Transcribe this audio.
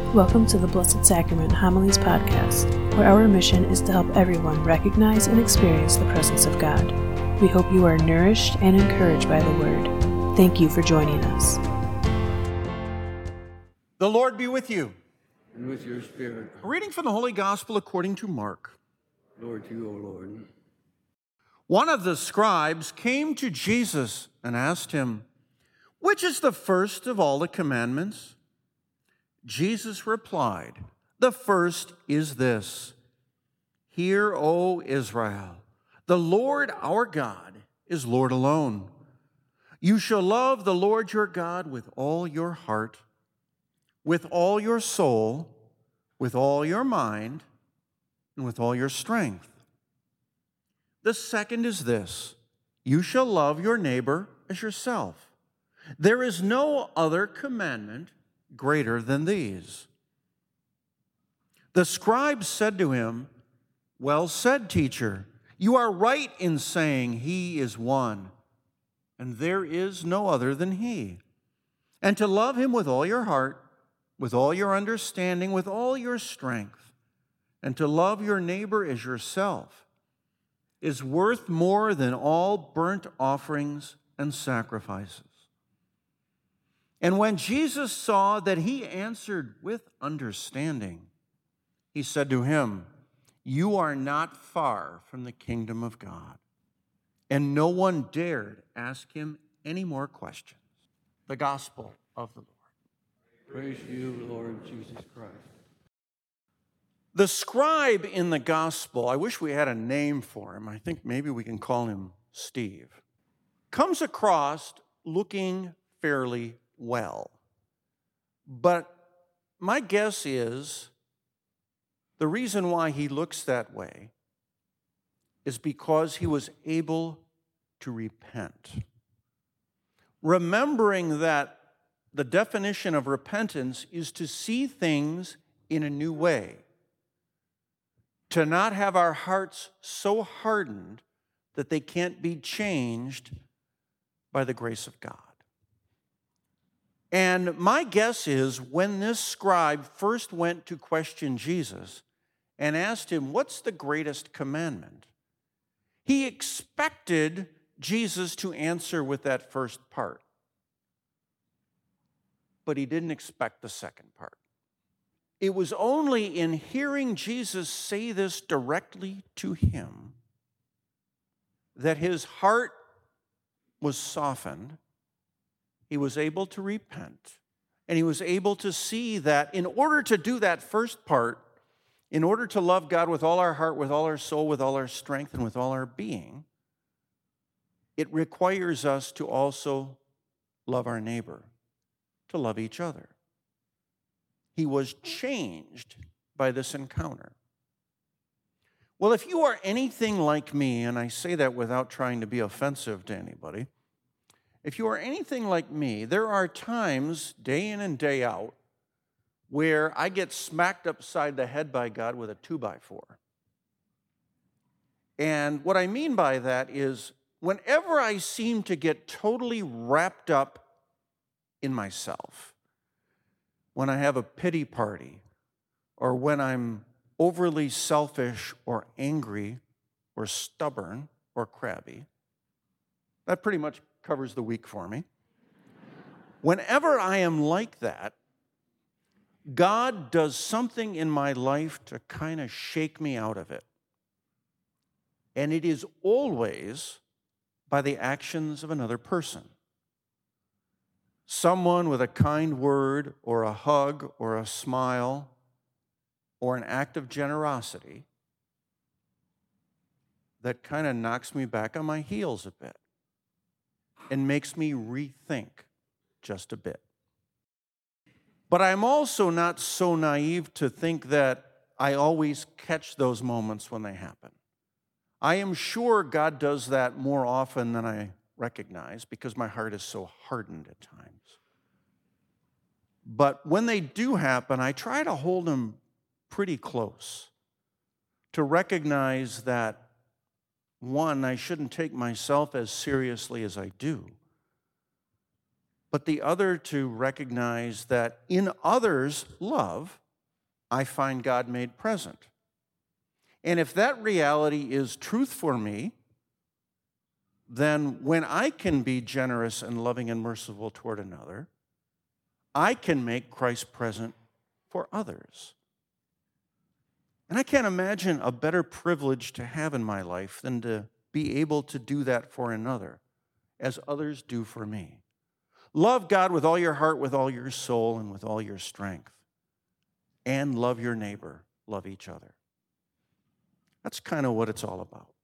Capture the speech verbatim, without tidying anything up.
Welcome to the Blessed Sacrament Homilies Podcast, where our mission is to help everyone recognize and experience the presence of God. We hope you are nourished and encouraged by the Word. Thank you for joining us. The Lord be with you. And with your spirit. A reading from the Holy Gospel according to Mark. Lord, to you, O Lord. One of the scribes came to Jesus and asked him, "Which is the first of all the commandments?" Jesus replied, "The first is this: Hear, O Israel, the Lord our God is Lord alone. You shall love the Lord your God with all your heart, with all your soul, with all your mind, and with all your strength. The second is this: you shall love your neighbor as yourself. There is no other commandment greater than these." The scribe said to him, "Well said, teacher. You are right in saying he is one, and there is no other than he. And to love him with all your heart, with all your understanding, with all your strength, and to love your neighbor as yourself is worth more than all burnt offerings and sacrifices." And when Jesus saw that he answered with understanding, he said to him, "You are not far from the kingdom of God." And no one dared ask him any more questions. The Gospel of the Lord. Praise you, Lord Jesus Christ. The scribe in the Gospel, I wish we had a name for him. I think maybe we can call him Steve, comes across looking fairly well. But my guess is the reason why he looks that way is because he was able to repent. Remembering that the definition of repentance is to see things in a new way, to not have our hearts so hardened that they can't be changed by the grace of God. And my guess is when this scribe first went to question Jesus and asked him, "What's the greatest commandment?" he expected Jesus to answer with that first part. But he didn't expect the second part. It was only in hearing Jesus say this directly to him that his heart was softened. He was able to repent, and he was able to see that in order to do that first part, in order to love God with all our heart, with all our soul, with all our strength, and with all our being, it requires us to also love our neighbor, to love each other. He was changed by this encounter. Well, if you are anything like me, and I say that without trying to be offensive to anybody, if you are anything like me, there are times, day in and day out, where I get smacked upside the head by God with a two by four. And what I mean by that is whenever I seem to get totally wrapped up in myself, when I have a pity party, or when I'm overly selfish or angry or stubborn or crabby, that pretty much covers the week for me. Whenever I am like that, God does something in my life to kind of shake me out of it. And it is always by the actions of another person. Someone with a kind word or a hug or a smile or an act of generosity that kind of knocks me back on my heels a bit and makes me rethink just a bit. But I'm also not so naive to think that I always catch those moments when they happen. I am sure God does that more often than I recognize because my heart is so hardened at times. But when they do happen, I try to hold them pretty close to recognize that, one, I shouldn't take myself as seriously as I do. but the other to recognize that in others' love, I find God made present. And if that reality is truth for me, then when I can be generous and loving and merciful toward another, I can make Christ present for others. And I can't imagine a better privilege to have in my life than to be able to do that for another, as others do for me. Love God with all your heart, with all your soul, and with all your strength. And love your neighbor. Love each other. That's kind of what it's all about.